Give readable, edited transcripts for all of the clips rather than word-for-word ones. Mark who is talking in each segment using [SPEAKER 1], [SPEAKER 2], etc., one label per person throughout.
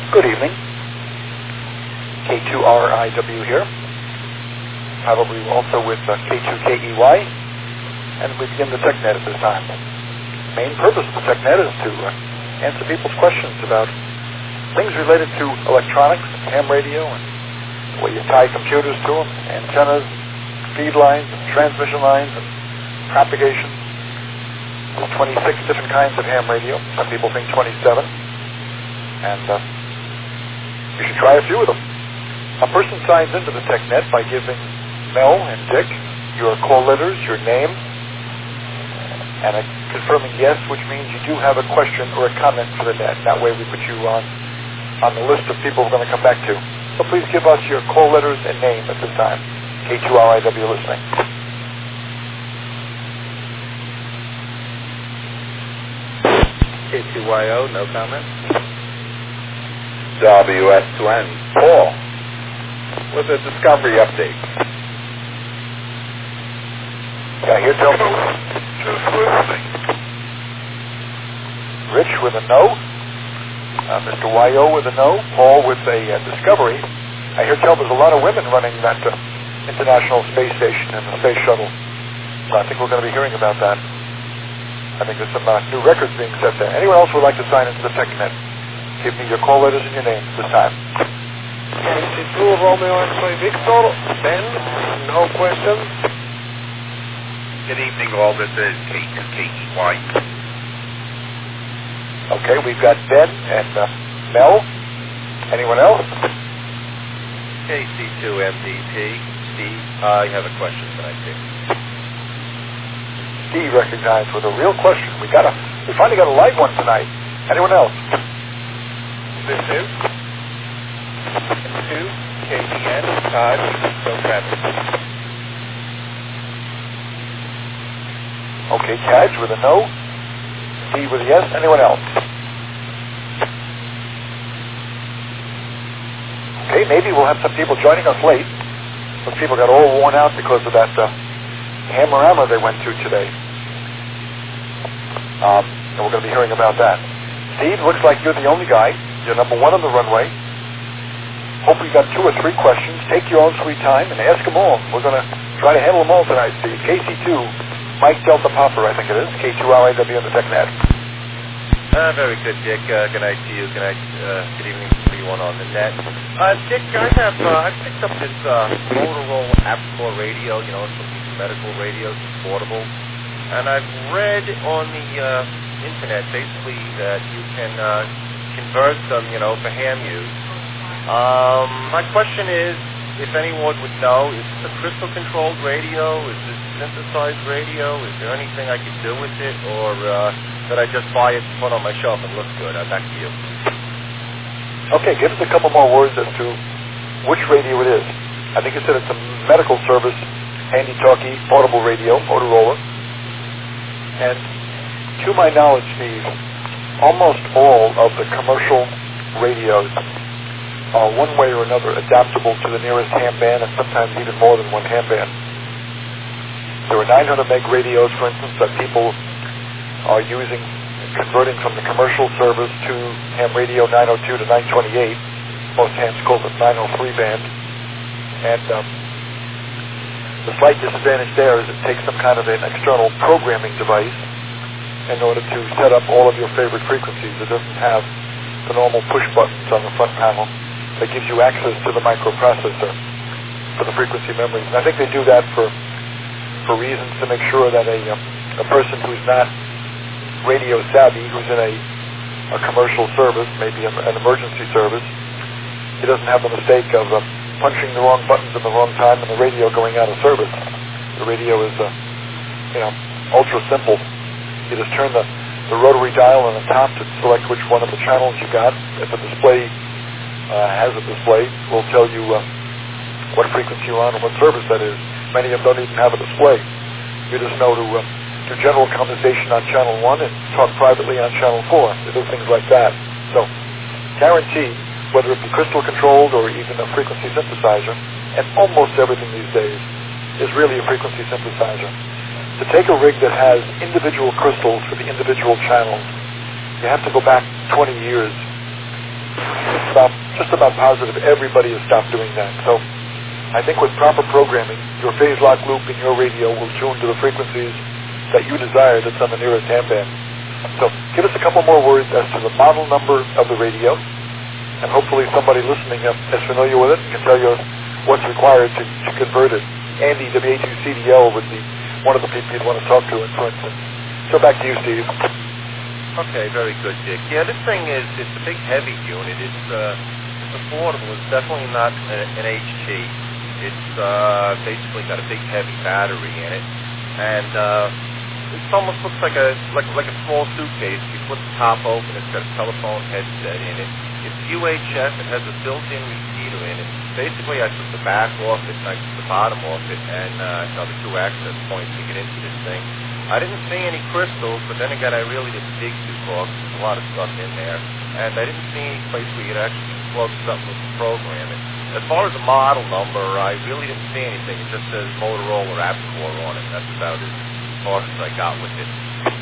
[SPEAKER 1] Good evening. K2RIW here. Probably also with K2KEY. And we begin the TechNet at this time. The main purpose of the TechNet is to answer people's questions about things related to electronics, ham radio, and the way you tie computers to them, antennas, feed lines, and transmission lines, and propagation. There's 26 different kinds of ham radio. Some people think 27. And you should try a few of them. A person signs into the TechNet by giving Mel and Dick your call letters, your name, and a confirming yes, which means you do have a question or a comment for the net. That way we put you on the list of people we're going to come back to. So please give us your call letters and name at this time. K2RIW listening.
[SPEAKER 2] K2YO, no comment.
[SPEAKER 3] WS2N, Paul, with a discovery update.
[SPEAKER 1] Yeah, here, tell me.
[SPEAKER 3] Just listening.
[SPEAKER 1] Rich with a no. Mr. YO with a no. Paul with a discovery. I hear tell there's a lot of women running that International Space Station and the Space Shuttle. So I think we're going to be hearing about that. I think there's some new records being set there. Anyone else would like to sign into the TechNet? Give me your call letters and your names this time.
[SPEAKER 4] K2 Romeo X-ray Victor, Ben, no questions.
[SPEAKER 3] Good evening, all. This is K2KEY.
[SPEAKER 1] Okay, we've got Ben and Mel. Anyone else?
[SPEAKER 2] KC2MDT, Steve, I have a question tonight, too.
[SPEAKER 1] Steve recognized with a real question. We finally got a live one tonight. Anyone else?
[SPEAKER 4] This is K2KEN, Todd, no traffic.
[SPEAKER 1] Okay, Cadge with a no. Steve with a yes. Anyone else? Okay, maybe we'll have some people joining us late. Some people got all worn out because of that hammer they went to today. And we're going to be hearing about that. Steve, looks like you're the only guy. You're number one on the runway. Hope you got 2 or 3 questions. Take your own sweet time and ask them all. We're going to try to handle them all tonight, Steve. KC2, Mike Delta Popper, I think it is. K2RIW on the TechNet.
[SPEAKER 2] Very good, Dick. Good night to you. Good night. Good evening to everyone on the net. Dick, I picked up this Motorola Apple radio. You know, it's some medical radios, it's portable. And I've read on the internet basically that you can convert them, you know, for ham use. My question is, if anyone would know, is this a crystal-controlled radio? Is this synthesized radio? Is there anything I could do with it? Or that I just buy it, put on my shelf, and look good? Back to you.
[SPEAKER 1] Okay, give us a couple more words as to which radio it is. I think you said it's a medical service, handy-talkie, portable radio, Motorola. And to my knowledge, Steve, almost all of the commercial radios are one way or another adaptable to the nearest ham band, and sometimes even more than one ham band. There are 900 meg radios, for instance, that people are using, converting from the commercial service to ham radio 902 to 928. Most hams call it 903 band. And the slight disadvantage there is it takes some kind of an external programming device in order to set up all of your favorite frequencies. It doesn't have the normal push buttons on the front panel that gives you access to the microprocessor for the frequency memories. And I think they do that for reasons to make sure that a person who's not radio savvy, who's in a commercial service, maybe an emergency service, he doesn't have the mistake of punching the wrong buttons at the wrong time and the radio going out of service. The radio is, ultra simple. You just turn the rotary dial on the top to select which one of the channels you got. If the display has a display, we'll tell you what frequency you're on and what service that is. Many of them don't even have a display. You just know to do general conversation on channel 1 and talk privately on channel 4. They do things like that. So, guarantee, whether it be crystal controlled or even a frequency synthesizer, and almost everything these days is really a frequency synthesizer. To take a rig that has individual crystals for the individual channels, you have to go back 20 years just about positive everybody has stopped doing that. So I think with proper programming, your phase lock loop in your radio will tune to the frequencies that you desire that's on the nearest ham band. So give us a couple more words as to the model number of the radio, and hopefully somebody listening is familiar with it and can tell you what's required to convert it. Andy, WA2CDL would be one of the people you'd want to talk to, for instance. So back to you, Steve.
[SPEAKER 2] Okay, very good, Dick. Yeah, this thing it's a big, heavy unit. It's affordable. It's definitely not an HT. It's basically got a big, heavy battery in it, and it almost looks like a small suitcase. You put the top open. It's got a telephone headset in it. It's UHF. It has a built-in repeater in it. Basically, I took the back off it, and I took the bottom off it, and the two access points to get into this thing. I didn't see any crystals, but then again, I really didn't dig too far. There's a lot of stuff in there, and I didn't see any place where you'd actually plug something with the programming. As far as the model number, I really didn't see anything. It just says Motorola AppCore on it. That's about as far as I got with it.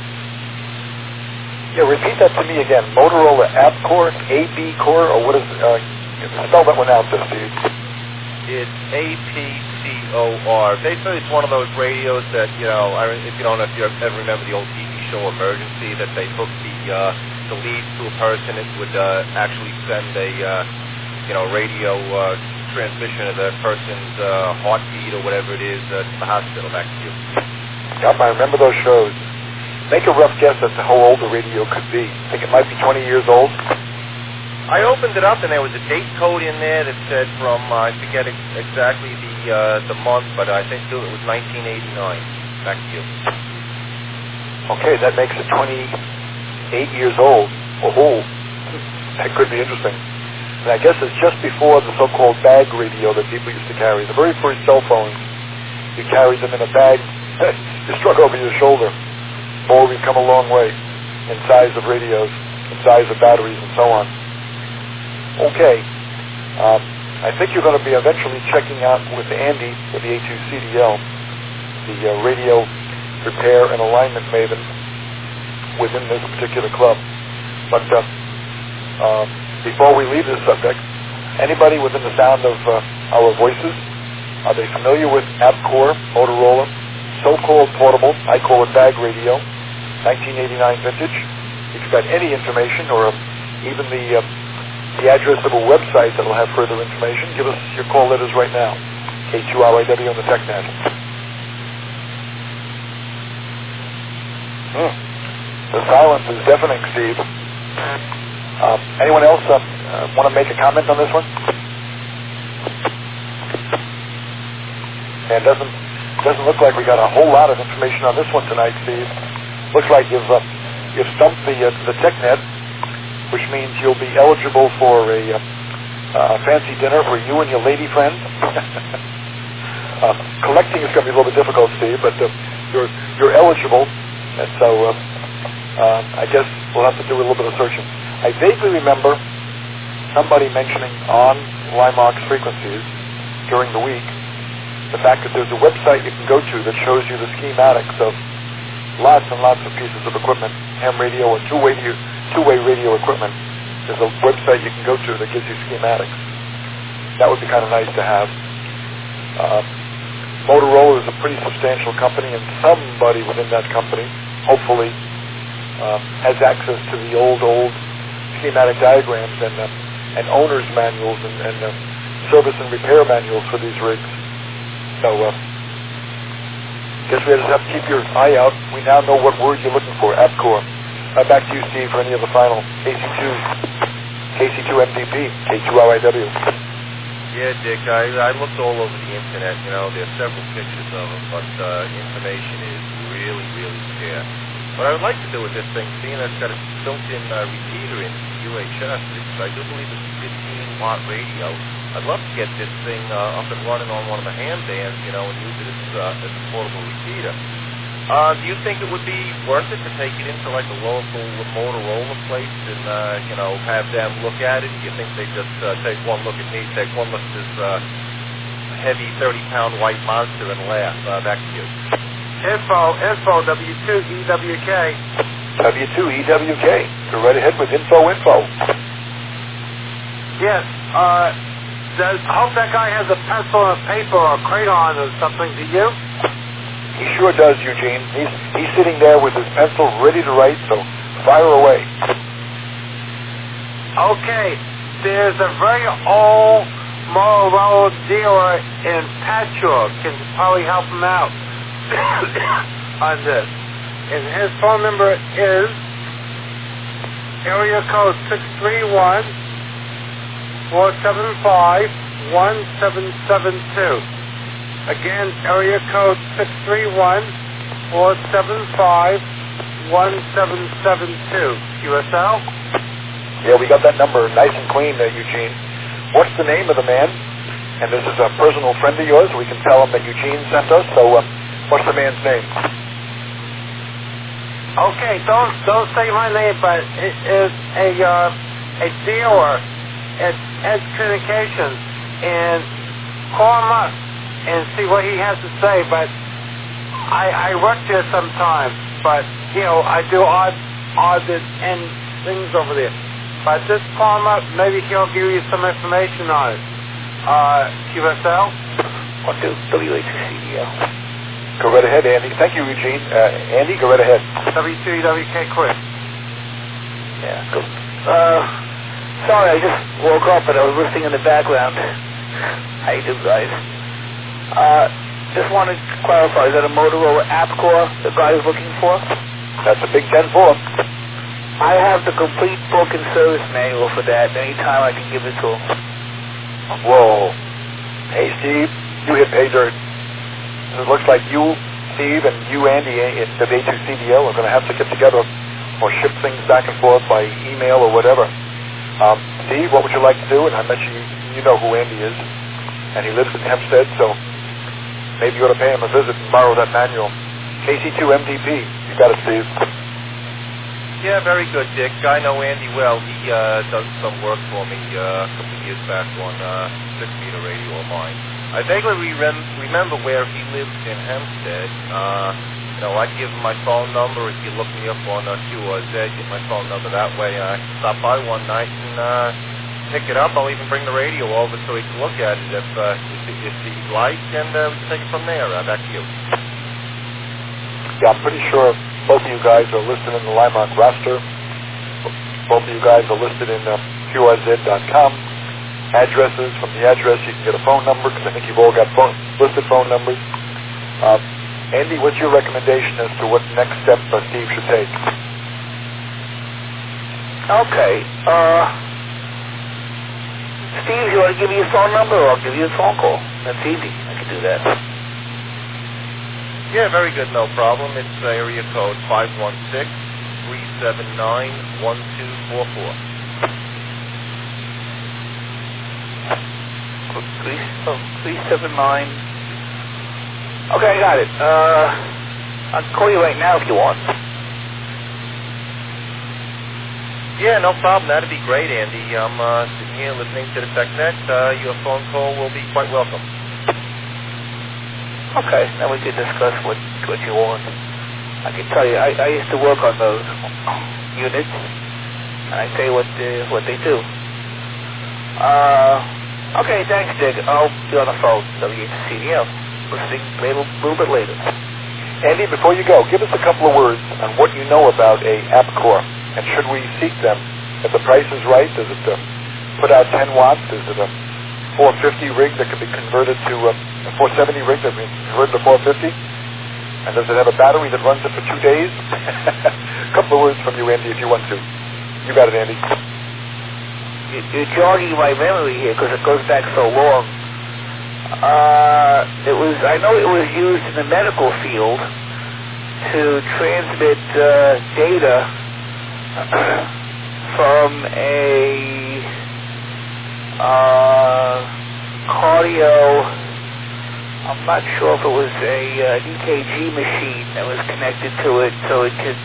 [SPEAKER 1] Yeah, repeat that to me again. Motorola AppCore, AB Core, or what is spell that one out there, Steve.
[SPEAKER 2] It's APCOR. Basically, it's one of those radios that, if you don't know if you ever remember the old TV show Emergency, that they hook the lead to a person. It would actually send a radio transmission of the person's heartbeat or whatever it is to the hospital. Back to you.
[SPEAKER 1] Yep, I remember those shows. Make a rough guess as to how old the radio could be. I think it might be 20 years old.
[SPEAKER 2] I opened it up and there was a date code in there that said from, I forget exactly the month, but I think it was 1989. Back to you.
[SPEAKER 1] Okay, that makes it 28 years old. Oh, that could be interesting. And I guess it's just before the so-called bag radio that people used to carry. The very first cell phones, you carried them in a bag, you struck over your shoulder. Boy, we've come a long way in size of radios, in size of batteries, and so on. Okay, I think you're going to be eventually checking out with Andy, with the A2CDL, the radio repair and alignment maven within this particular club. But before we leave this subject, anybody within the sound of our voices, are they familiar with AppCore, Motorola, so-called portable, I call it bag radio, 1989 vintage? If you've got any information or even the address of a website that will have further information, give us your call letters right now. K2RIW on the TechNet. The silence is deafening, Steve. Anyone else want to make a comment on this one? And doesn't look like we got a whole lot of information on this one tonight, Steve. Looks like you've stumped the TechNet, which means you'll be eligible for a fancy dinner for you and your lady friend. Collecting is going to be a little bit difficult, Steve, but you're eligible, and so I guess we'll have to do a little bit of searching. I vaguely remember somebody mentioning on Limox frequencies during the week the fact that there's a website you can go to that shows you the schematics of lots and lots of pieces of equipment, ham radio or two-way radio equipment. There's a website you can go to that gives you schematics. That would be kind of nice to have. Motorola is a pretty substantial company, and somebody within that company, hopefully, has access to the old schematic diagrams and owner's manuals and service and repair manuals for these rigs. So, guess we just have to keep your eye out. We now know what word you're looking for, AppCore. Back to you, Steve, for any of the final KC2 MDP, K2RIW.
[SPEAKER 2] Yeah, Dick, I looked all over the internet. There's several pictures of them, but information is really, really scarce. What I would like to do with this thing, seeing that it's got a built-in repeater in UHF, I do believe it's a 15-watt radio. I'd love to get this thing up and running on one of the ham bands, and use it as a portable repeater. Do you think it would be worth it to take it into like a local Motorola place and have them look at it? Do you think they just take one look at me, take one look at this heavy 30-pound white monster and laugh? Back to you.
[SPEAKER 4] Info, W2EWK.
[SPEAKER 1] W2EWK. Go right ahead with info.
[SPEAKER 4] Yes. I hope that guy has a pencil and a paper or a crayon or something. Do you?
[SPEAKER 1] He sure does, Eugene. He's sitting there with his pencil ready to write, so fire away.
[SPEAKER 4] Okay. There's a very old Motorola dealer in Patchogue. Can probably help him out on this. And his phone number is area code 631-475-1772. Again, area code 631-475-1772. QSL?
[SPEAKER 1] Yeah, we got that number nice and clean there, Eugene. What's the name of the man? And this is a personal friend of yours. We can tell him that Eugene sent us. So what's the man's name?
[SPEAKER 4] Okay, don't say my name, but it is a dealer at Edge Communications, and call him up and see what he has to say. But I work there sometimes, but I do odd and things over there. But just call him up. Maybe he'll give you some information on it. QSL?
[SPEAKER 5] 12 WHCDL.
[SPEAKER 1] Go right ahead, Andy. Thank you, Eugene. Andy, go right ahead.
[SPEAKER 4] W2WK Chris.
[SPEAKER 5] Yeah, go. Sorry, I just woke up and I was listening in the background. How you doing, guys? Just wanted to clarify, is that a Motorola AppCore the guy is looking for?
[SPEAKER 1] That's a Big 10-4.
[SPEAKER 5] I have the complete book and service manual for that. Anytime I can give it to him.
[SPEAKER 1] Whoa. Hey, Steve, you hit pay dirt. It looks like you, Steve, and you, Andy, at the A2CDL are going to have to get together or ship things back and forth by email or whatever. Steve, what would you like to do? And I bet you know who Andy is. And he lives in Hempstead, so maybe you ought to pay him a visit and borrow that manual. KC2MDP. You got it, Steve.
[SPEAKER 2] Yeah, very good, Dick. I know Andy well. He does some work for me a couple of years back on 6-meter radio of mine. I vaguely remember where he lives in Hempstead. I'd give him my phone number. If you look me up on QRZ, get my phone number that way. I can stop by one night and pick it up. I'll even bring the radio over so he can look at it if he'd like, and we can take it from there. Back to you.
[SPEAKER 1] Yeah, I'm pretty sure both of you guys are listed in the Limont roster. Both of you guys are listed in QRZ.com. Addresses, from the address you can get a phone number, because I think you've all got listed phone numbers. Andy, what's your recommendation as to what next step Steve should take?
[SPEAKER 5] Okay. Steve, you want to give me your phone number, or I'll give you a phone call? That's easy. I can do that.
[SPEAKER 2] Yeah, very good. No problem. It's area code 516-379-1244.
[SPEAKER 5] 379. Okay, I got it. I'll call you right now if you want.
[SPEAKER 2] Yeah, no problem. That'd be great, Andy. I'm sitting here listening to the TechNet. Your phone call will be quite welcome.
[SPEAKER 5] Okay, then we can discuss what you want. I can tell you, I used to work on those units, and I tell you what they do. Okay, thanks, Dick. I'll be on the phone, WHCDL. Listening a little bit later.
[SPEAKER 1] Andy, before you go, give us a couple of words on what you know about a AppCore, and should we seek them if the price is right? Does it put out 10 watts? Is it a 450 rig that could be converted to a 470 rig that can be converted to 450? And does it have a battery that runs it for 2 days? A couple of words from you, Andy, if you want to. You got it, Andy.
[SPEAKER 5] You're jogging my memory here because it goes back so long. I know it was used in the medical field to transmit data from a cardio. I'm not sure if it was an EKG machine that was connected to it, so it could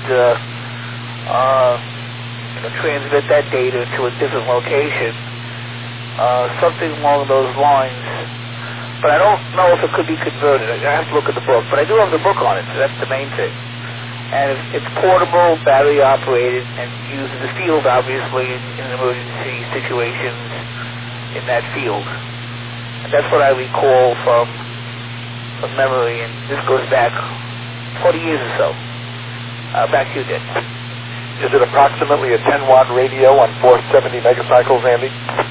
[SPEAKER 5] transmit that data to a different location. Something along those lines. But I don't know if it could be converted. I have to look at the book. But I do have the book on it, so that's the main thing. And it's portable, battery operated, and used in the field, obviously, in emergency situations. in that field. And that's what I recall from memory, and this goes back 40 years or so. Back to you, Dick.
[SPEAKER 1] Is it approximately a 10-watt radio on 470 megacycles, Andy?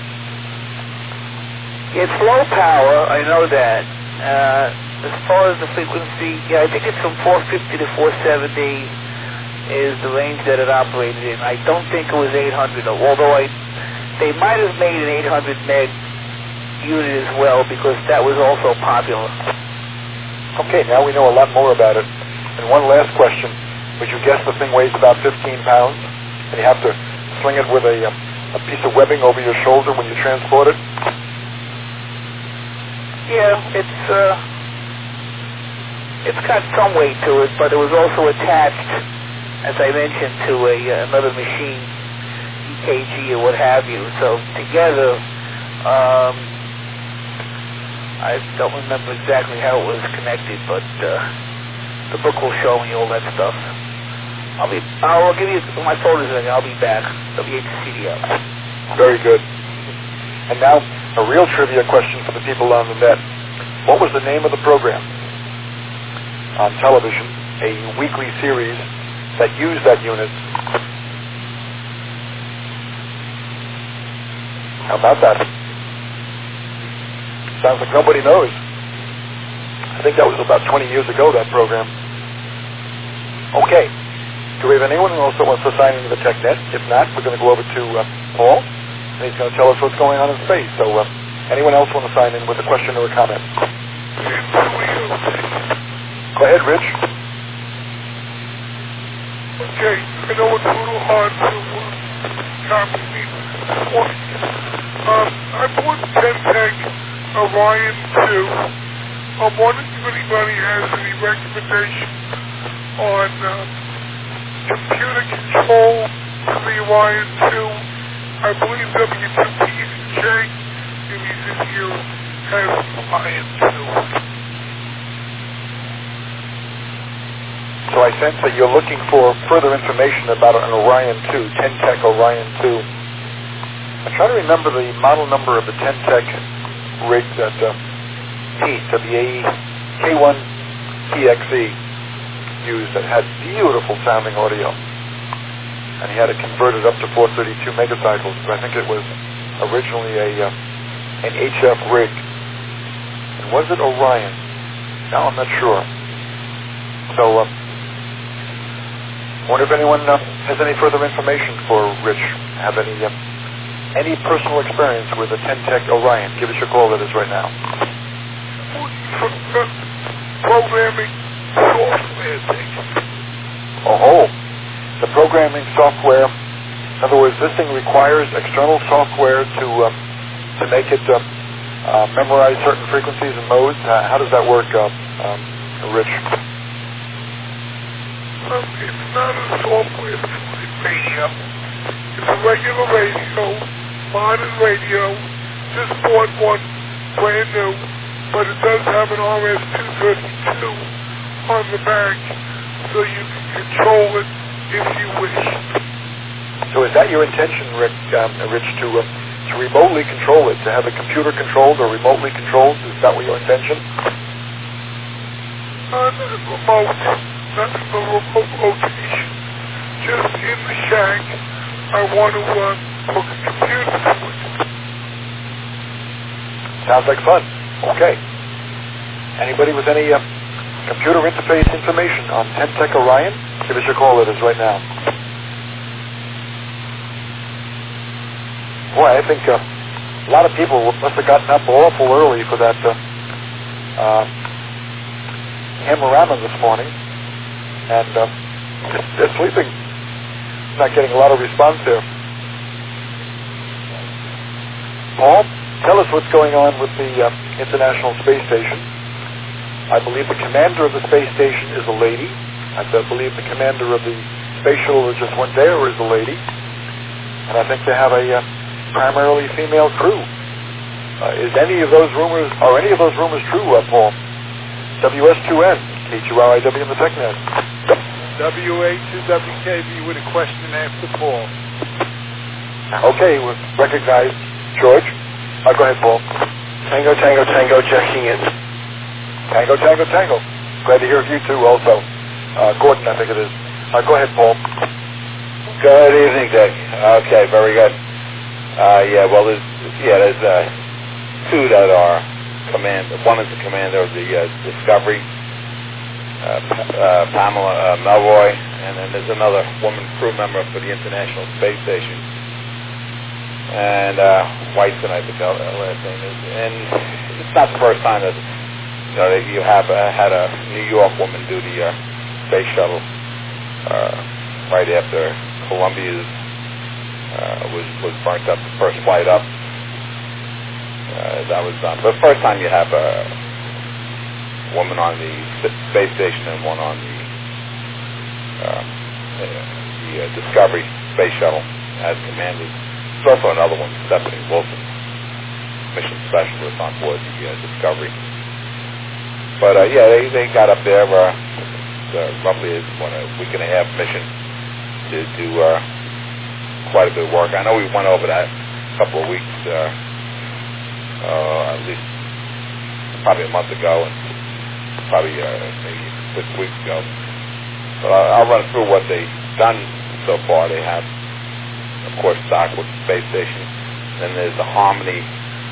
[SPEAKER 5] It's low power, I know that. As far as the frequency, I think it's from 450 to 470 is the range that it operated in. I don't think it was 800, although they might have made an 800 meg unit as well, because that was also popular.
[SPEAKER 1] Okay, now we know a lot more about it. And one last question. Would you guess the thing weighs about 15 pounds, and you have to sling it with a piece of webbing over your shoulder when you transport it?
[SPEAKER 5] Yeah, it's got some weight to it, but it was also attached, as I mentioned, to another machine, EKG or what have you. So together, I don't remember exactly how it was connected, but the book will show me all that stuff. I'll give you my photos and I'll be back. WHCDL.
[SPEAKER 1] Very good. And now, a real trivia question for the people on the net. What was the name of the program on television, a weekly series that used that unit? How about that? Sounds like nobody knows. I think that was about 20 years ago, that program. Okay. Do we have anyone who also wants to sign into the TechNet? If not, we're going to go over to Paul, and he's going to tell us what's going on in space. So anyone else want to sign in with a question or a comment? Go ahead, Rich.
[SPEAKER 6] Okay, I know it's a little hard to copy me. I bought 10-tech Orion 2. I'm wondering if anybody has any recommendation on computer control for the Orion 2. I believe W2P&J, if he's in here, has Orion 2.
[SPEAKER 1] So I sense that you're looking for further information about an Orion 2, 10-tech Orion 2. I'm trying to remember the model number of the 10-tech rig that K1 TXE used that had beautiful sounding audio. And he had it converted up to 432 megacycles, but I think it was originally an HF rig. And was it Orion? Now I'm not sure. So, I wonder if anyone has any further information for Rich. Have any personal experience with a 10-tech Orion? Give us your call. That is right now.
[SPEAKER 6] Programming software thing.
[SPEAKER 1] Oh, the programming software. In other words, this thing requires external software to make it memorize certain frequencies and modes. How does that work, Rich?
[SPEAKER 6] It's not a software radio. It's a regular radio, modern radio. Just bought one brand new, but it does have an RS-232 on the back, so you can control it if you wish.
[SPEAKER 1] So is that your intention, Rich, to remotely control it, to have it computer controlled or remotely controlled? Is that what your intention?
[SPEAKER 6] Not remote, not in the remote location. Just in the shack, I want to hook a computer to it.
[SPEAKER 1] Sounds like fun. Okay. Anybody with any computer interface information on 10-tech Orion? Give us your call. It is right now. Boy, I think a lot of people must have gotten up awful early for that Hammerama this morning, and they're sleeping. Not getting a lot of response there. Paul, tell us what's going on with the International Space Station. I believe the commander of the space station is a lady. I believe the commander of the space shuttle that just went there is a lady. And I think they have a primarily female crew. Are any of those rumors true, Paul? WS2N, KQRIW in the TechNet.
[SPEAKER 7] WA2WKB with a question after Paul.
[SPEAKER 1] Okay, we recognize George. Go ahead, Paul.
[SPEAKER 7] Tango, Tango, Tango, checking in.
[SPEAKER 1] Tango, Tango, Tango. Glad to hear of you too also. Gordon, I think it is. Go ahead, Paul.
[SPEAKER 3] Good evening, Dick. Okay, very good. There's two that are one is the commander of the Discovery, Pamela Melroy, and then there's another woman crew member for the International Space Station, and Whiteson, I think the last name is. And it's not the first time that you have had a New York woman do the space shuttle right after Columbia's was burnt up, the first flight up. That was done. But the first time you have a woman on the space station and one on the Discovery space shuttle as commanders. There's also another one, Stephanie Wilson, mission specialist on board the Discovery. But they got up there roughly a week and a half mission to do quite a bit of work. I know we went over that a couple of weeks, at least probably a month ago, and probably maybe 6 weeks ago. But I'll run through what they've done so far. They have, of course, docked with the space station. Then there's the Harmony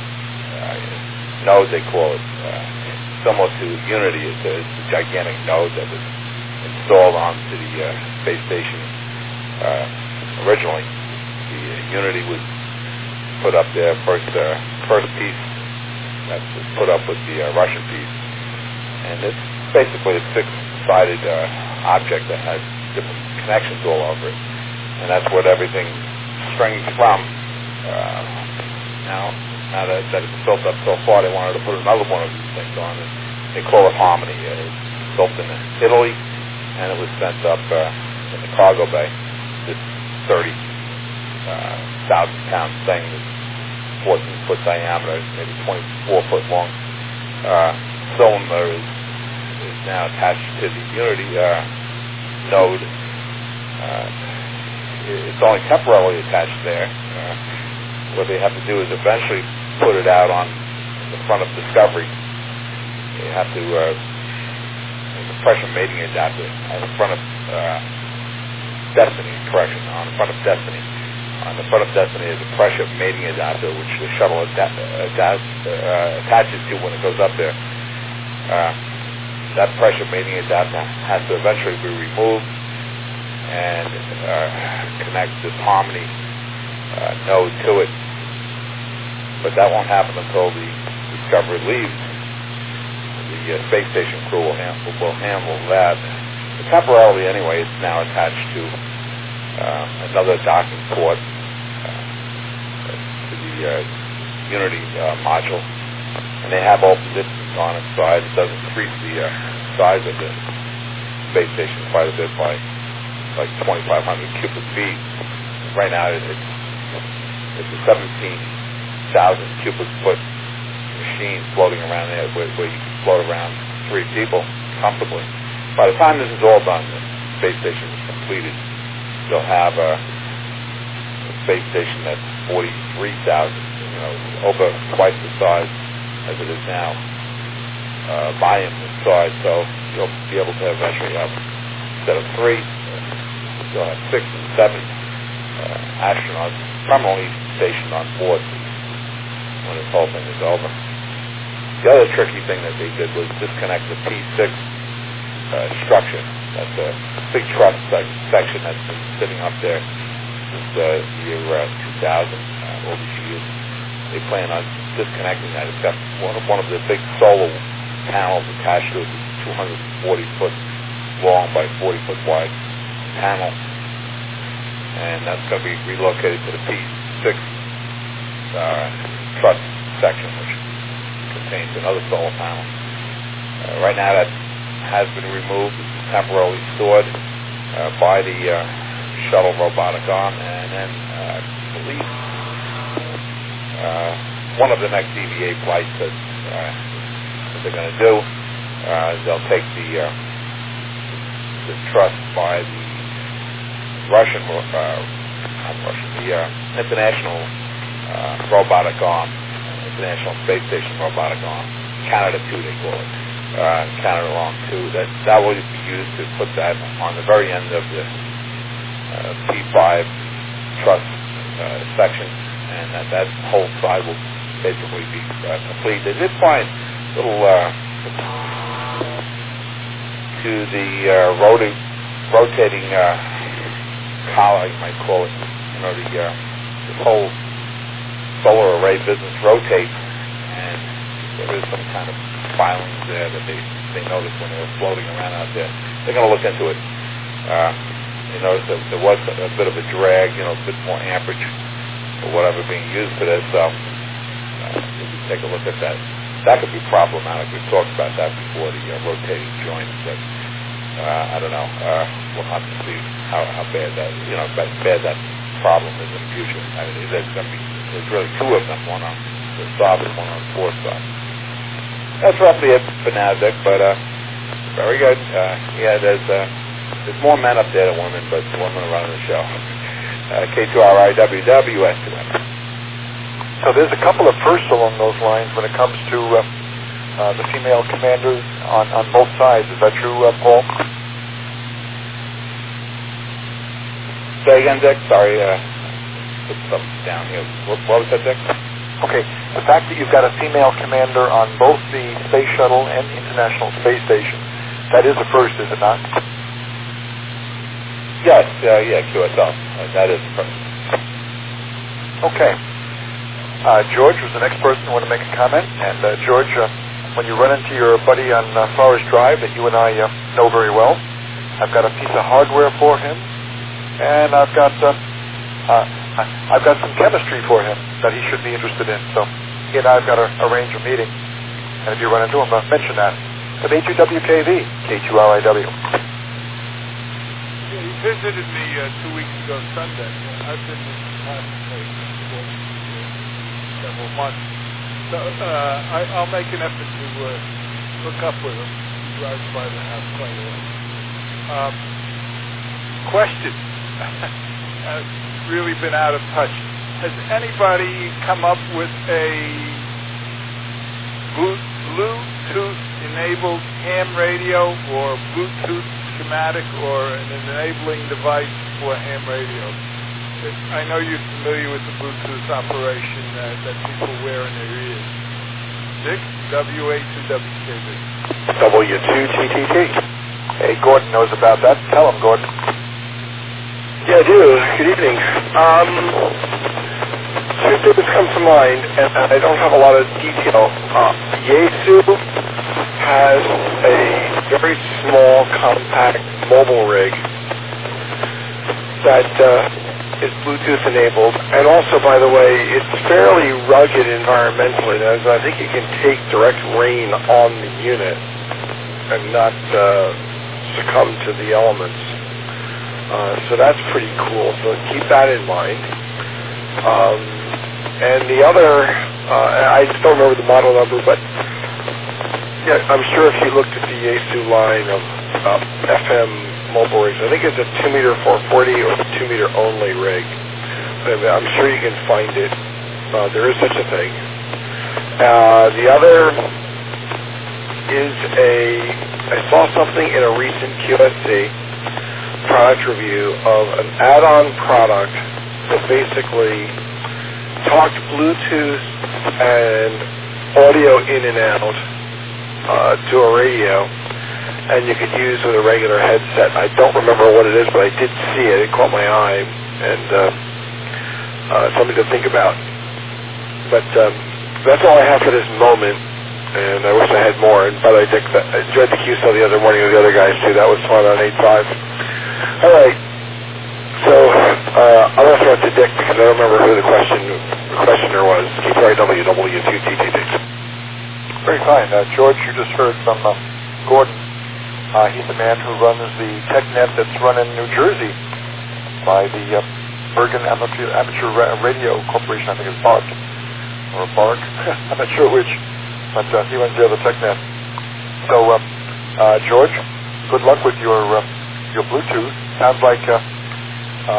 [SPEAKER 3] node, they call it, similar to Unity. It's a gigantic node that was installed onto the space station originally. The Unity was put up there, first piece that was put up with the Russian piece. And it's basically a six-sided object that has different connections all over it. And that's what everything strings from. Now that it's built up so far, they wanted to put another one of these things on it. They call it Harmony. It's built in Italy, and it was sent up in the cargo bay. This 30,000-pound thing that's 14-foot diameter, maybe 24-foot long. Cylinder is now attached to the Unity node. It's only temporarily attached there. What they have to do is eventually put it out on the front of Discovery. You have to there's a pressure mating adapter on the front of Destiny. On the front of Destiny. On the front of Destiny is a pressure mating adapter, which the shuttle attaches to when it goes up there. That pressure mating adapter has to eventually be removed and connect this Harmony node to it. But that won't happen until the Discovery leaves. The space station crew will handle that. But temporarily, anyway, it's now attached to another docking port to the Unity module. And they have opened it on its side. It does increase the size of the space station quite a bit by like 2,500 cubic feet. Right now, it's a 17,000 cubic foot machine floating around there where you can float around 3 people comfortably. By the time this is all done, the space station is completed. They'll have a space station that's 43,000, over twice the size as it is now, volume size. So you'll be able to eventually have, instead of 3, you'll have 6 and 7 astronauts permanently stationed on board when this whole thing is over. The other tricky thing that they did was disconnect the P6 structure. That's a big truss section that's been sitting up there since the year 2000, all these years. They plan on disconnecting that. It's got one of the big solar panels attached to it. It's 240-foot long by 40-foot wide panel. And that's going to be relocated to the P6 truss section, which contains another solar panel. Right now that has been removed. It's temporarily stored by the shuttle robotic arm, and then I believe one of the next EVA flights that they're going to do, they'll take the truss by the the International Robotic Arm. International Space Station robotic arm. Canada 2, they call it. Canada Arm 2. That will be used to put that on the very end of the P5 truss section, and that whole side will basically be complete. They did find little to the rotating collar, you might call it. You know, this whole solar array business rotates, and there is some kind of filings there that they noticed when they were floating around out there. They're going to look into it. You notice that there was a bit of a drag, a bit more amperage or whatever being used for this. So if you take a look at that, that could be problematic. We've talked about that before, the rotating joints. But I don't know. We'll have to see how bad that bad that problem is in the future. I mean, there's really two of them, one on the starboard, one on the port side. That's roughly it for now, Dick. But very good. There's more men up there than women, but the women are running the show. K2RIWWS2M.
[SPEAKER 1] So there's a couple of firsts along those lines when it comes to the female commanders on both sides. Is that true, Paul?
[SPEAKER 3] Say again, Dick. Sorry, put something down here. What was that, Dick?
[SPEAKER 1] Okay, the fact that you've got a female commander on both the Space Shuttle and International Space Station, that is a first, is it not?
[SPEAKER 3] Yes, QSL. That is the first.
[SPEAKER 1] Okay. George was the next person who wanted to make a comment. And George, when you run into your buddy on Forest Drive that you and I know very well, I've got a piece of hardware for him, and I've got some chemistry for him that he should be interested in. So he and I have got to arrange a meeting. And if you run into him, mention that. At A2WKV, K2RIW.
[SPEAKER 6] He visited me 2 weeks ago Sunday. I've been in contemplation for several months. So I'll make an effort to hook up with him. He drives by the house quite a lot. Question. I've really been out of touch. Has anybody come up with a Bluetooth-enabled ham radio or Bluetooth schematic or an enabling device for ham radio? I know you're familiar with the Bluetooth operation that people wear in their ears. Dick, WA2WKV.
[SPEAKER 7] W2TTT.
[SPEAKER 1] Hey, Gordon knows about that. Tell him, Gordon.
[SPEAKER 7] Yeah, I do. Good evening. Two things come to mind, and I don't have a lot of detail. Yaesu has a very small, compact mobile rig that is Bluetooth enabled, and also, by the way, it's fairly rugged environmentally. As I think you can take direct rain on the unit and not succumb to the elements. So that's pretty cool. So keep that in mind. And the other, I just don't remember the model number, but yeah, I'm sure if you looked at the Yaesu line of FM mobile rigs, I think it's a 2-meter 440 or a 2-meter only rig. I'm sure you can find it. There is such a thing. The other is I saw something in a recent QSC product review of an add-on product that basically talked Bluetooth and audio in and out to a radio, and you could use with a regular headset. I don't remember what it is, but I did see it. It caught my eye, and something to think about. But that's all I have for this moment, and I wish I had more. And by the way, Dick, I enjoyed the QSO the other morning with the other guys, too. That was fun on 8.5. All right. So I'll throw it to Dick because I don't remember who the questioner was. K2RIWW2TTT.
[SPEAKER 1] Very fine. George, you just heard from Gordon. He's the man who runs the TechNet that's run in New Jersey by the Bergen Amateur Radio Corporation. I think it's BARC. Or BARC. I'm not sure which. But he runs the other TechNet. So, George, good luck with your Bluetooth. Sounds like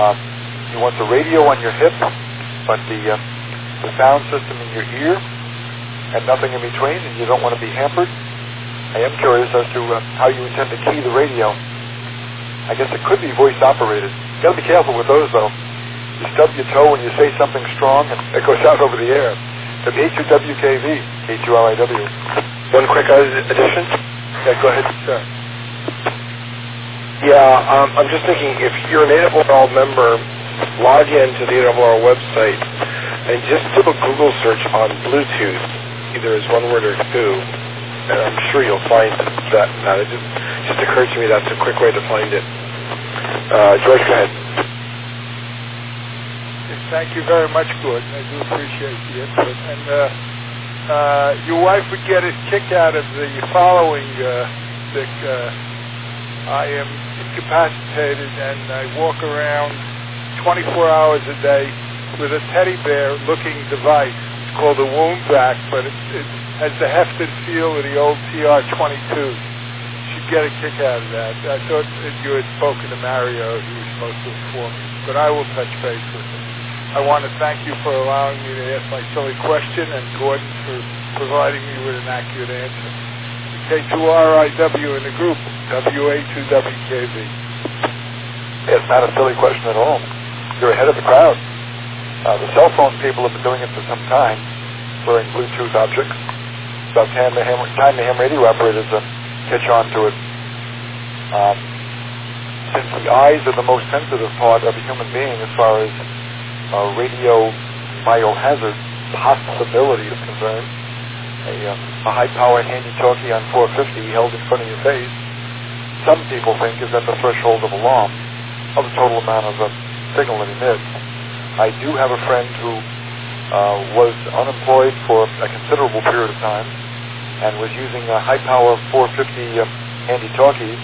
[SPEAKER 1] you want the radio on your hip, but the sound system in your ear. and nothing in between, and you don't want to be hampered. I am curious as to how you intend to key the radio. I guess it could be voice operated. You got to be careful with those, though. You stub your toe when you say something strong, and it goes out over the air. WHUWKV, KQRIW.
[SPEAKER 7] One quick addition?
[SPEAKER 1] Yeah, go ahead, sir.
[SPEAKER 7] Yeah, I'm just thinking, if you're an ARRL member, log in to the ARRL website and just do a Google search on Bluetooth, either as one word or two, and I'm sure you'll find that. It just occurred to me that's a quick way to find it. George, go ahead.
[SPEAKER 6] Thank you very much, Gordon. I do appreciate the input. And your wife would get a kick out of the following, Dick. I am incapacitated and I walk around 24 hours a day with a teddy bear looking device. It's called a wound vac, but it has the heft and feel of the old TR-22. She'd get a kick out of that. I thought you had spoken to Mario. He was supposed to inform me, but I will touch base with him. I want to thank you for allowing me to ask my silly question, and Gordon for providing me with an accurate answer. K2RIW in the group, WA2WKV.
[SPEAKER 1] It's not a silly question at all. You're ahead of the crowd. The cell phone people have been doing it for some time, wearing Bluetooth objects. It's about time the ham radio operators catch on to it. Since the eyes are the most sensitive part of a human being as far as radio biohazard possibility is concerned, a high-powered handy-talkie on 450 held in front of your face, some people think is at the threshold of alarm of the total amount of signal it emits. I do have a friend who was unemployed for a considerable period of time and was using a high-power 450 handy-talkies.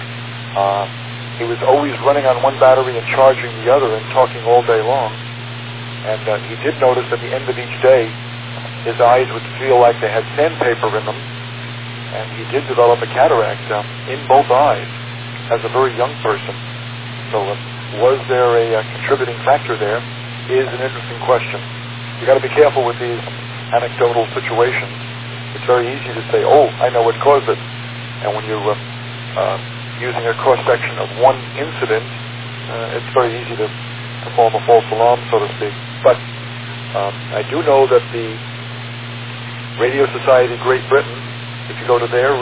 [SPEAKER 1] He was always running on one battery and charging the other and talking all day long. And he did notice at the end of each day, his eyes would feel like they had sandpaper in them, and he did develop a cataract in both eyes as a very young person. So was there a contributing factor there is an interesting question. You got to be careful with these anecdotal situations. It's very easy to say, oh, I know what caused it. And when you're using a cross-section of one incident, it's very easy to form a false alarm, so to speak. But I do know that the Radio Society of Great Britain, if you go to their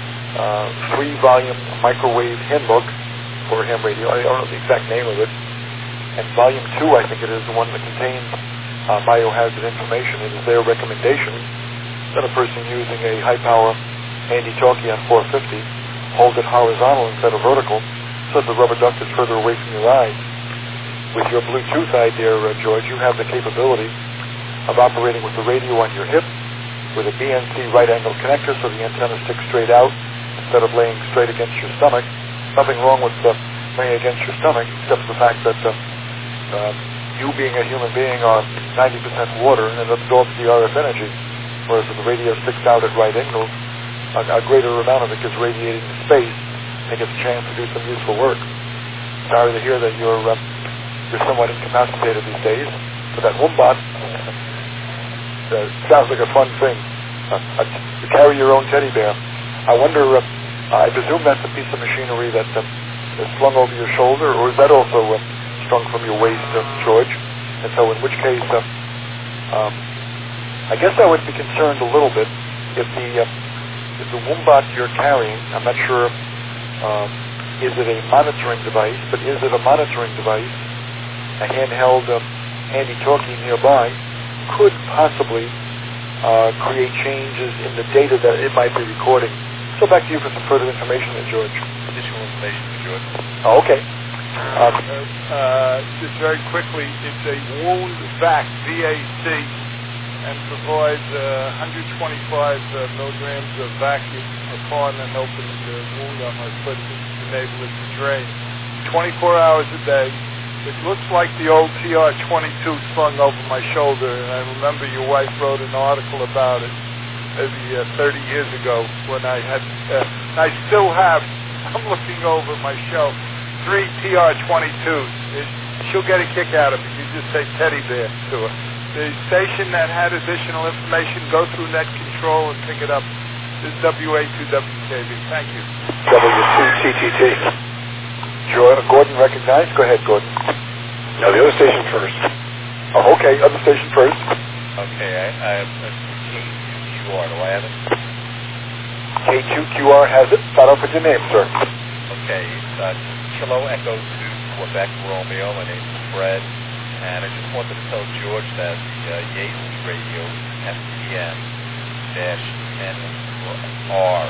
[SPEAKER 1] 3-volume microwave handbook for ham radio, I don't know the exact name of it, and volume 2, I think it is, the one that contains biohazard information, it is their recommendation that a person using a high-power handy-talkie on 450 hold it horizontal instead of vertical, so that the rubber duct is further away from your eyes. With your Bluetooth idea, George, you have the capability of operating with the radio on your hip with a BNC right-angle connector so the antenna sticks straight out instead of laying straight against your stomach. Nothing wrong with laying against your stomach except the fact that you being a human being are 90% water and it absorbs the RF energy, whereas if the radio sticks out at right angles, a greater amount of it gets radiated into space and gets a chance to do some useful work. Sorry to hear that you're somewhat incapacitated these days, but that Wombat sounds like a fun thing. To carry your own teddy bear. I wonder, I presume that's a piece of machinery that is slung over your shoulder, or is that also strung from your waist, George? And so in which case, I guess I would be concerned a little bit if the Wombat you're carrying, I'm not sure, is it a monitoring device, but is it a monitoring device, a handheld handy-talkie nearby, could possibly create changes in the data that it might be recording. So back to you for some further information there, George.
[SPEAKER 2] Additional information for George.
[SPEAKER 1] Oh, okay.
[SPEAKER 6] Just very quickly, it's a wound vac, VAC, and provides 125 milligrams of vacuum upon an open wound on my foot to enable it to drain. 24 hours a day. It looks like the old TR-22 slung over my shoulder, and I remember your wife wrote an article about it maybe 30 years ago when I had, I still have, I'm looking over my shelf, 3 TR-22s. She'll get a kick out of it. You just say teddy bear to her. The station that had additional information, go through net control and pick it up. This is WA2WKB. Thank you.
[SPEAKER 7] W2TTT.
[SPEAKER 1] Gordon recognized? Go ahead, Gordon.
[SPEAKER 7] No, the other station first.
[SPEAKER 1] Oh, okay, other station first.
[SPEAKER 2] Okay, I have K2QR. Do I have it?
[SPEAKER 1] K2QR has it. Start off with your name, sir.
[SPEAKER 2] Okay, Kilo Echo 2, Quebec Romeo. My name is Fred. And I just wanted to tell George that the Yates radio FTM-NR,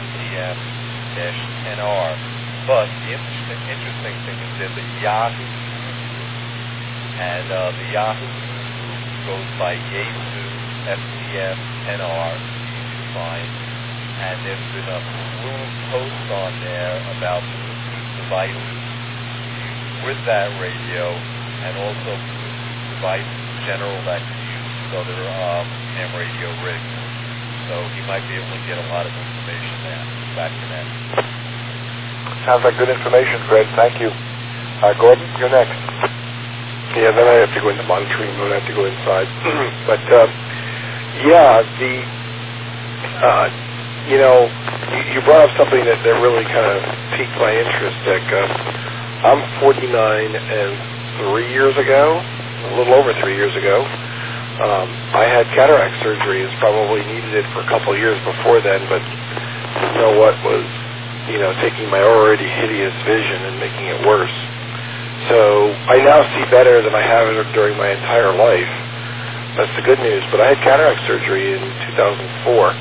[SPEAKER 2] FTM-NR. But the interesting thing is there's a Yahoo, and the Yahoo goes by Yates FTM-NR, easy to find. And there's been a blue post on there about Bluetooth devices with that radio, and also Bluetooth devices in general that can use other ham radio rigs. So he might be able to get a lot of information there. Back to that.
[SPEAKER 1] Sounds like good information, Fred. Thank you. Gordon, you're next.
[SPEAKER 7] Yeah, then I have to go into monitoring mode. I have to go inside. But, you brought up something that really kind of piqued my interest, Dick. I'm 49, and 3 years ago, a little over 3 years ago, I had cataract surgery. It's probably needed it for a couple of years before then, but didn't know what was, taking my already hideous vision and making it worse. So I now see better than I have during my entire life. That's the good news. But I had cataract surgery in 2004,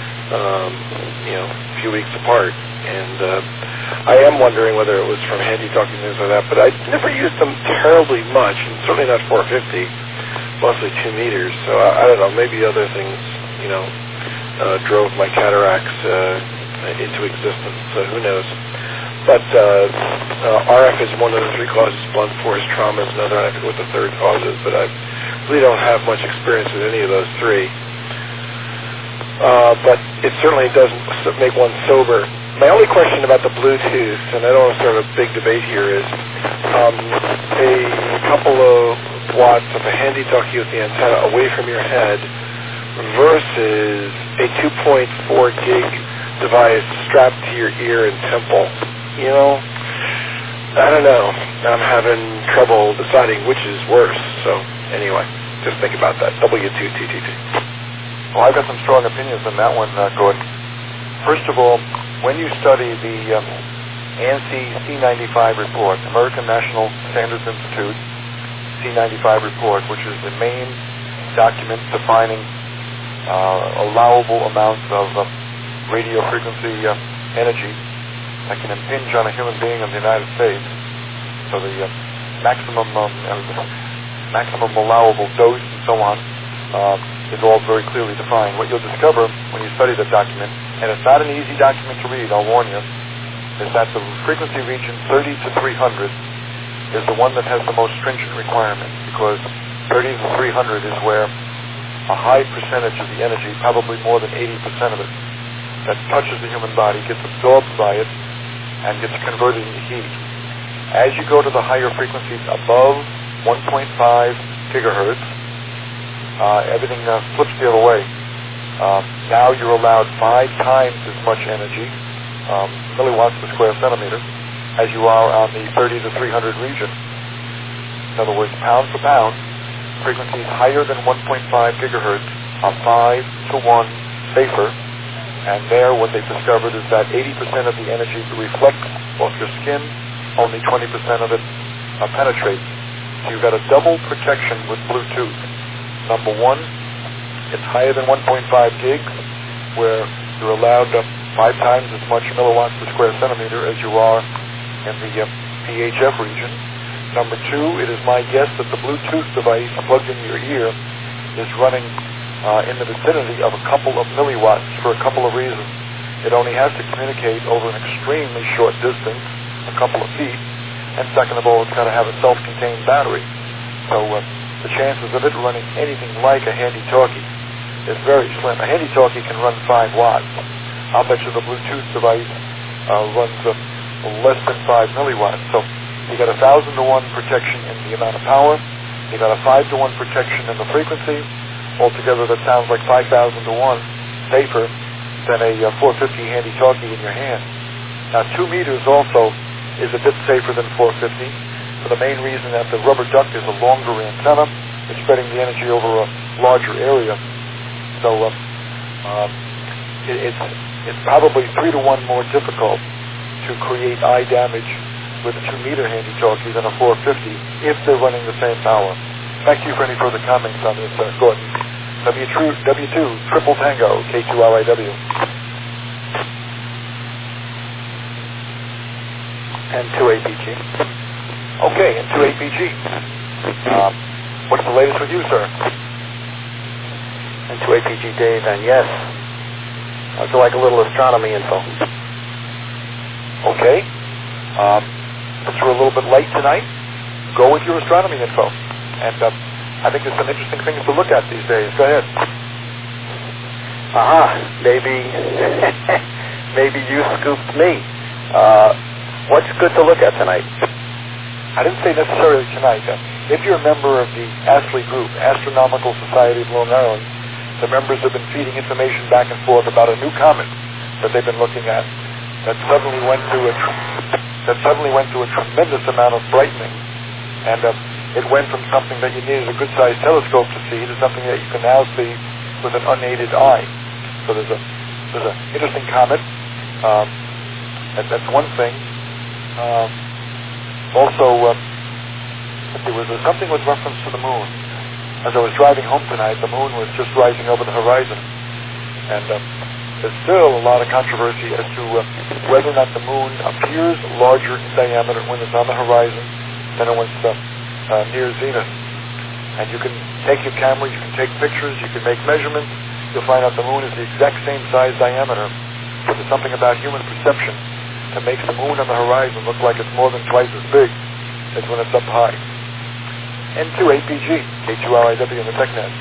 [SPEAKER 7] a few weeks apart. And I am wondering whether it was from handy-talking things like that, but I never used them terribly much, and certainly not 450, mostly 2 meters. So I don't know, maybe other things, drove my cataracts into existence. So who knows? But RF is one of the 3 causes. Blunt force trauma is another. I forget what the third cause is, but I really don't have much experience with any of those 3. But it certainly doesn't make one sober. My only question about the Bluetooth, and I don't want to start a big debate here, is a couple of watts of a handy-talkie with the antenna away from your head versus a 2.4 gig device strapped to your ear and temple. I don't know. I'm having trouble deciding which is worse. So anyway, just think about that. W2TTT.
[SPEAKER 1] Well, I've got some strong opinions on that one, Gordon. First of all, when you study the ANSI C95 report, American National Standards Institute C95 report, which is the main document defining allowable amounts of radio frequency energy that can impinge on a human being in the United States, so the maximum allowable dose and so on, is all very clearly defined. What you'll discover when you study the document, and it's not an easy document to read, I'll warn you, is that the frequency region 30 to 300 is the one that has the most stringent requirements, because 30 to 300 is where a high percentage of the energy, probably more than 80% of it, that touches the human body gets absorbed by it and gets converted into heat. As you go to the higher frequencies above 1.5 gigahertz, everything flips the other way. Now you're allowed 5 times as much energy, milliwatts per square centimeter, as you are on the 30 to 300 region. In other words, pound for pound, frequencies higher than 1.5 gigahertz are 5 to 1 safer. And there, what they've discovered is that 80% of the energy reflects off your skin, only 20% of it penetrates. So you've got a double protection with Bluetooth. Number one, it's higher than 1.5 gigs, where you're allowed 5 times as much milliwatts per square centimeter as you are in the PHF region. Number two, it is my guess that the Bluetooth device plugged in your ear is running in the vicinity of a couple of milliwatts for a couple of reasons. It only has to communicate over an extremely short distance, a couple of feet, and second of all, it's got to have a self-contained battery. So the chances of it running anything like a handy-talkie is very slim. A handy-talkie can run 5 watts. I'll bet you the Bluetooth device runs less than 5 milliwatts. So you got 1,000 to 1 protection in the amount of power, You got a 5-to-1 protection in the frequency. Altogether, that sounds like 5,000 to 1 safer than a 450 handy-talkie in your hand. Now, 2 meters also is a bit safer than 450 for the main reason that the rubber duck is a longer antenna. It's spreading the energy over a larger area. So it's probably 3 to 1 more difficult to create eye damage with a 2-meter handy-talkie than a 450 if they're running the same power. Thank you for any further comments on this, Gordon. W2, Triple Tango, K2RIW.
[SPEAKER 8] And 2APG.
[SPEAKER 1] Okay, and 2APG. What's the latest with you, sir?
[SPEAKER 8] And 2APG, Dave, and yes, I would like a little astronomy info.
[SPEAKER 1] Okay. Since we're a little bit late tonight, go with your astronomy info. And I think there's some interesting things to look at these days. Go ahead.
[SPEAKER 8] Maybe you scooped me. What's good to look at tonight?
[SPEAKER 1] I didn't say necessarily tonight. If you're a member of the ASLE group, Astronomical Society of Long Island, the members have been feeding information back and forth about a new comet that they've been looking at that suddenly went through a tremendous amount of brightening, and it went from something that you needed a good-sized telescope to see to something that you can now see with an unaided eye. So there's an interesting comet. That's one thing. Also, there was something with reference to the moon. As I was driving home tonight, the moon was just rising over the horizon, and there's still a lot of controversy as to whether or not the moon appears larger in diameter when it's on the horizon than when it's near zenith. And you can take your camera, you can take pictures, you can make measurements, you'll find out the moon is the exact same size diameter, but there's something about human perception that makes the moon on the horizon look like it's more than twice as big as when it's up high. And 2APG, K2RIW in the TechNet.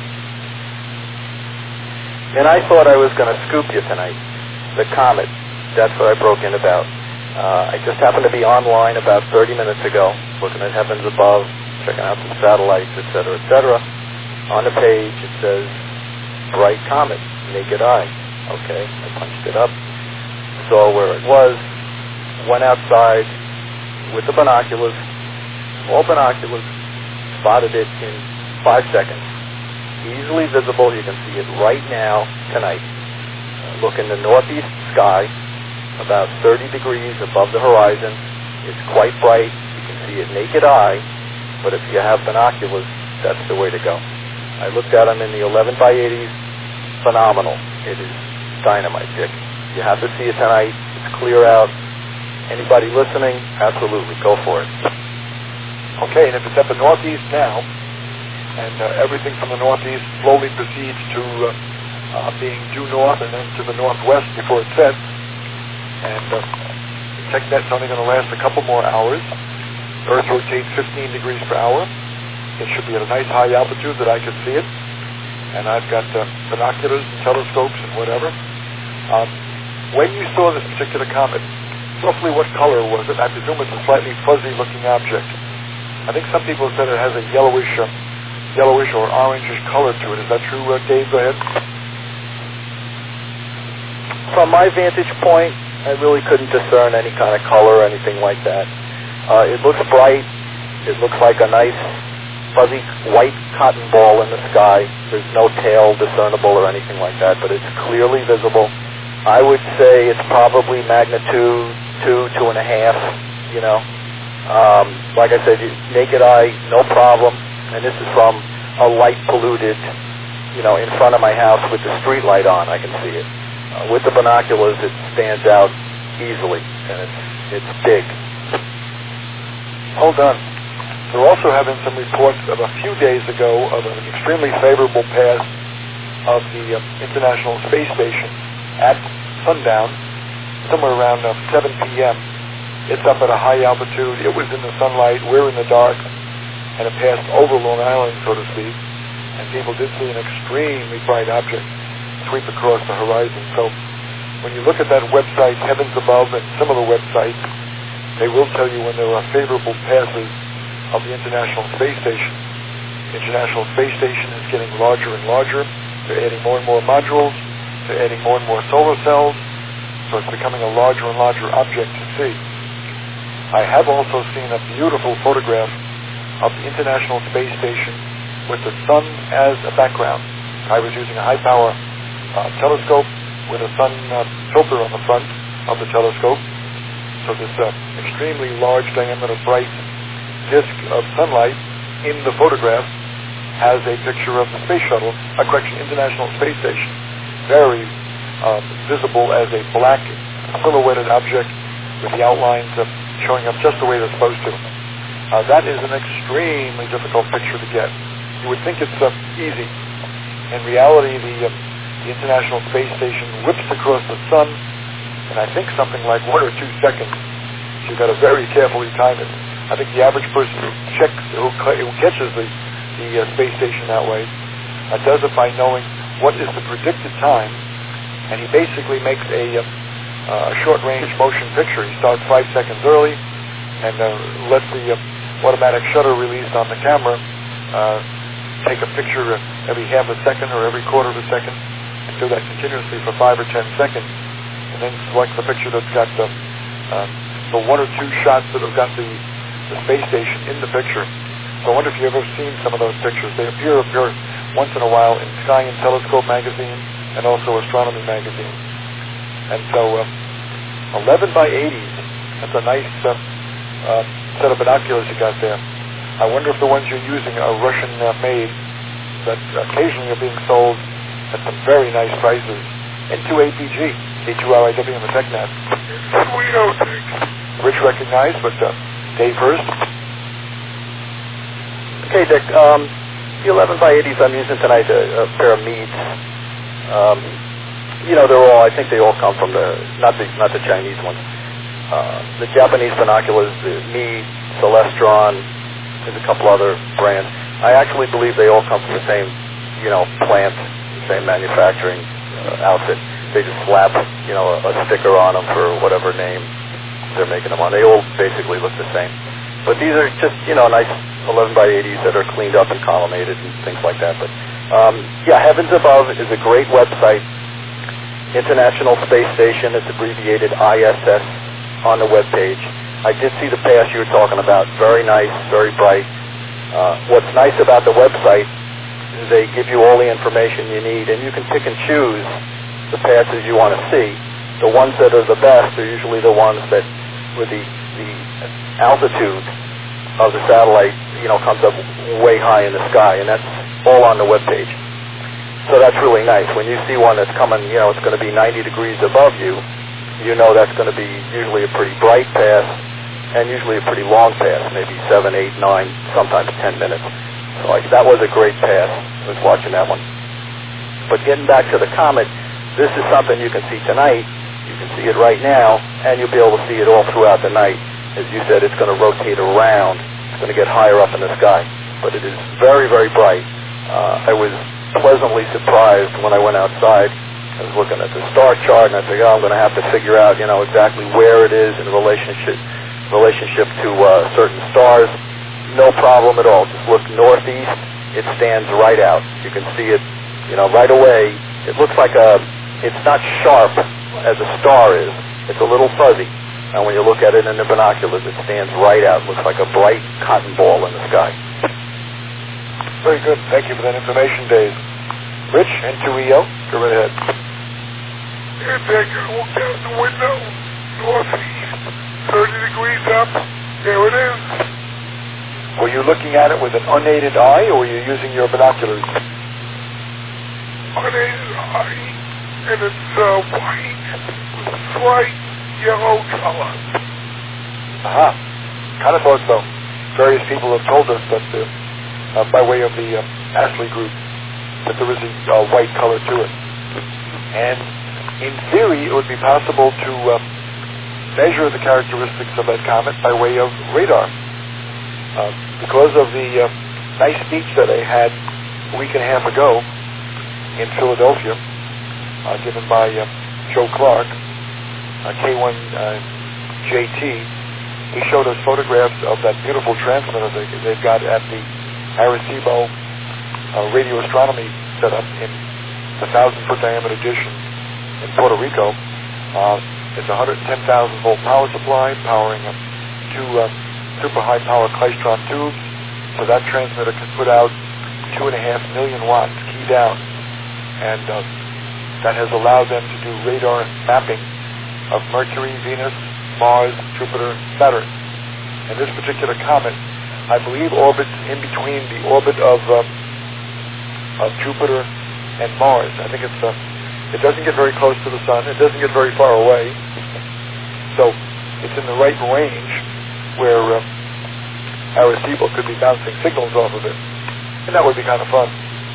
[SPEAKER 8] And I thought I was going to scoop you tonight. The comet. That's what I broke in about. I just happened to be online about 30 minutes ago, looking at heavens above, checking out some satellites, etc., etc. On the page, it says, bright comet, naked eye. Okay, I punched it up, saw where it was, went outside with the binoculars, all binoculars, spotted it in 5 seconds. Easily visible. You can see it right now, tonight. Look in the northeast sky, about 30 degrees above the horizon. It's quite bright. You can see it naked eye, but if you have binoculars, that's the way to go. I looked at them in the 11 by 80s. Phenomenal. It is dynamite, Dick. You have to see it tonight. It's clear out. Anybody listening, absolutely, go for it.
[SPEAKER 1] Okay, and if it's at the northeast now, and everything from the northeast slowly proceeds to being due north and then to the northwest before it sets, and the TechNet's only going to last a couple more hours. Earth rotates 15 degrees per hour. It should be at a nice high altitude that I can see it, and I've got binoculars and telescopes and whatever. When you saw this particular comet, roughly what color was it? I presume it's a slightly fuzzy-looking object. I think some people said it has a yellowish or orangish color to it. Is that true, Dave? Go ahead.
[SPEAKER 8] From my vantage point, I really couldn't discern any kind of color or anything like that. It looks bright. It looks like a nice, fuzzy white cotton ball in the sky. There's no tail discernible or anything like that, but it's clearly visible. I would say it's probably magnitude 2, 2.5, you know. Like I said, naked eye, no problem. And this is from a light polluted, in front of my house with the street light on. I can see it. With the binoculars, it stands out easily, and it's big.
[SPEAKER 1] Hold on. We're also having some reports of a few days ago of an extremely favorable pass of the International Space Station at sundown, somewhere around 7 p.m. It's up at a high altitude. It was in the sunlight. We're in the dark. And it passed over Long Island, so to speak. And people did see an extremely bright object sweep across the horizon. So when you look at that website, Heavens Above, and similar websites, they will tell you when there are favorable passes of the International Space Station. International Space Station is getting larger and larger. They're adding more and more modules. They're adding more and more solar cells. So it's becoming a larger and larger object to see. I have also seen a beautiful photograph of the International Space Station with the sun as a background. I was using a high-power telescope with a sun filter on the front of the telescope. So this extremely large diameter bright disk of sunlight in the photograph has a picture of the space shuttle, International Space Station, very visible as a black silhouetted object with the outlines showing up just the way they're supposed to. That is an extremely difficult picture to get. You would think it's easy. In reality, the International Space Station whips across the sun in I think something like 1 or 2 seconds. You've got to very carefully time it. I think the average person who catches the space station that way does it by knowing what is the predicted time, and he basically makes a short-range motion picture. He starts 5 seconds early and lets the automatic shutter released on the camera take a picture every half a second or every quarter of a second, and do that continuously for 5 or 10 seconds, and then select the picture that's got the 1 or 2 shots that have got the space station in the picture. So I wonder if you've ever seen some of those pictures. They appear once in a while in Sky and Telescope magazine and also Astronomy magazine. And so 11 by 80s, that's a nice set of binoculars you got there. I wonder if the ones you're using are Russian-made, that occasionally are being sold at some very nice prices. N2APG, A2RIW and the TechNet. Rich recognized, but Dave first.
[SPEAKER 8] Okay, Dick. The 11 by 80s I'm using tonight, a pair of Meads. I think they all come from not the Chinese ones. The Japanese binoculars, the Mead, Celestron, there's a couple other brands. I actually believe they all come from the same, plant, same manufacturing outfit. They just slap, a sticker on them for whatever name they're making them on. They all basically look the same. But these are just, nice 11 by 80s that are cleaned up and collimated and things like that. But, Heavens Above is a great website. International Space Station, it's abbreviated ISS on the webpage. I did see the pass you were talking about. Very nice, very bright. What's nice about the website is they give you all the information you need, and you can pick and choose the passes you want to see. The ones that are the best are usually the ones that with the altitude of the satellite, comes up way high in the sky, and that's all on the webpage. So that's really nice. When you see one that's coming, it's going to be 90 degrees above you, that's going to be usually a pretty bright pass and usually a pretty long pass, maybe 7, 8, 9, sometimes 10 minutes. So that was a great pass. I was watching that one. But getting back to the comet, this is something you can see tonight. You can see it right now, and you'll be able to see it all throughout the night. As you said, it's going to rotate around. It's going to get higher up in the sky. But it is very, very bright. I was pleasantly surprised when I went outside. I was looking at the star chart, and I figured, I'm going to have to figure out, exactly where it is in relationship to certain stars. No problem at all. Just look northeast. It stands right out. You can see it, right away. It looks like it's not sharp as a star is. It's a little fuzzy. And when you look at it in the binoculars, it stands right out. It looks like a bright cotton ball in the sky.
[SPEAKER 1] Very good. Thank you for that information, Dave. Rich, N2EO, go right ahead.
[SPEAKER 6] And I looked out the window, northeast, 30 degrees up. There it is.
[SPEAKER 1] Were you looking at it with an unaided eye, or were you using your binoculars?
[SPEAKER 6] Unaided eye, and it's white with a slight yellow color.
[SPEAKER 1] Aha. Kind of thought so. Various people have told us that, by way of the Astley group, that there is a white color to it. And in theory, it would be possible to measure the characteristics of that comet by way of radar. Because of the nice speech that I had a week and a half ago in Philadelphia, given by Joe Clark, K1JT, he showed us photographs of that beautiful transmitter they've got at the Arecibo radio astronomy setup in the 1,000-foot diameter dish in Puerto Rico. It's a 110,000-volt power supply powering two super high-power Klystron tubes. So that transmitter can put out 2.5 million watts, key down. And that has allowed them to do radar mapping of Mercury, Venus, Mars, Jupiter, Saturn. And this particular comet, I believe, orbits in between the orbit of Jupiter and Mars. I think it doesn't get very close to the sun. It doesn't get very far away. So it's in the right range where Arecibo could be bouncing signals off of it. And that would be kind of fun.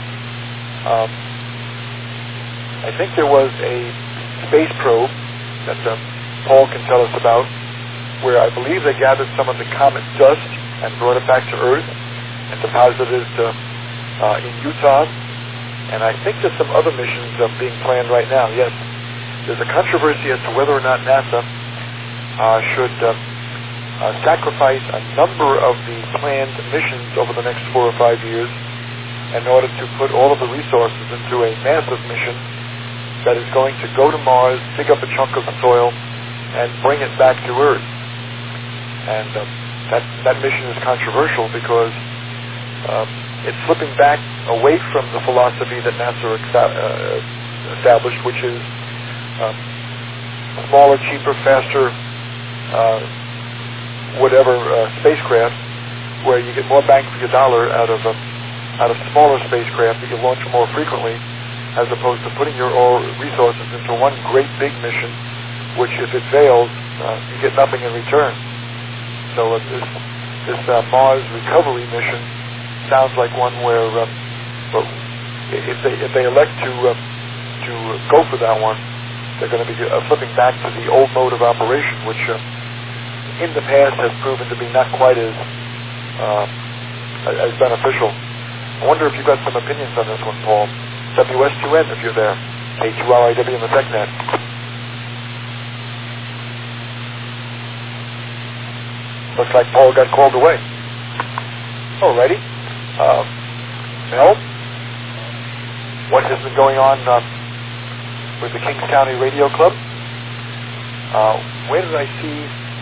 [SPEAKER 1] I think there was a space probe that Paul can tell us about, where I believe they gathered some of the comet dust and brought it back to Earth and deposited it in Utah. And I think there's some other missions being planned right now. Yes, there's a controversy as to whether or not NASA should sacrifice a number of the planned missions over the next 4 or 5 years in order to put all of the resources into a massive mission that is going to go to Mars, dig up a chunk of the soil, and bring it back to Earth. And that mission is controversial because it's slipping back away from the philosophy that NASA established, which is smaller, cheaper, faster, spacecraft, where you get more bang for your dollar out of smaller spacecraft that you launch more frequently, as opposed to putting your resources into one great big mission, which if it fails, you get nothing in return. So this Mars recovery mission sounds like one where, if they elect to go for that one, they're going to be flipping back to the old mode of operation, which in the past has proven to be not quite as beneficial. I wonder if you've got some opinions on this one, Paul. WS2N, if you're there. K2LIW in the TechNet. Looks like Paul got called away. Alrighty. Mel, what has been going on with the Kings County Radio Club? Where did I see...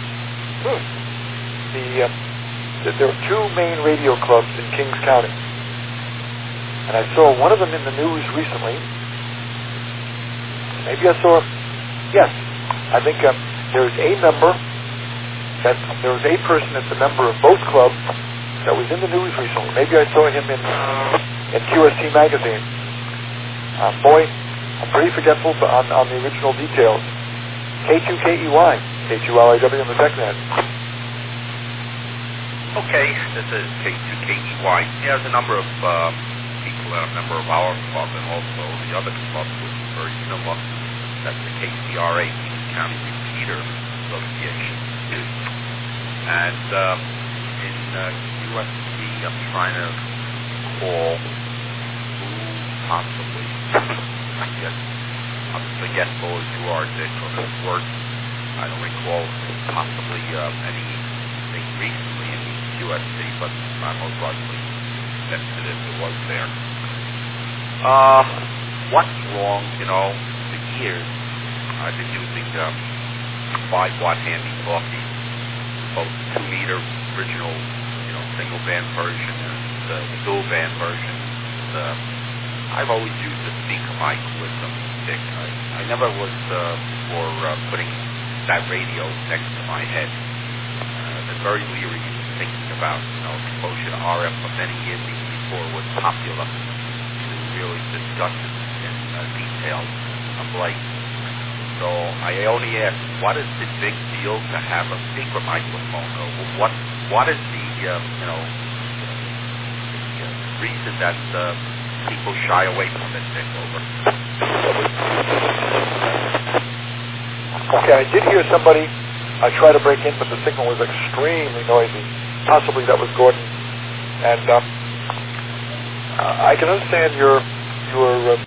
[SPEAKER 1] there are two main radio clubs in Kings County. And I saw one of them in the news recently. Maybe I saw... Yes, I think there is a member... there was a person that's a member of both clubs that was in the news recently. Maybe I saw him in QST magazine. Boy, I'm pretty forgetful on the original details. K2KEY, K2LIW in the TechNet.
[SPEAKER 9] Okay, this is K2KEY. There's a number of people that are a member of our club and also the other club, which is very similar. That's the KCRA, Kings County Repeater Association. And in USC, I'm trying to call who possibly, I guess, I'm forgetful as you are, Dick, or the word. I don't recall possibly anything recently in USC, but I'm most likely sensitive it was there. What's wrong, for years, I've been using 5-watt handy-talkie, both 2-meter original, single-band version and the dual-band version. I've always used the speaker mic with them, Dick. I never was for putting that radio next to my head. I've been very leery thinking about, exposure to RF for many years, even before it was popular to really discuss it in detail of late. So I only ask, what is the big deal to have a speaker microphone? Or what is the reason that people shy away from it, Dick? Over.
[SPEAKER 1] Okay, I did hear somebody try to break in, but the signal was extremely noisy. Possibly that was Gordon. And I can understand your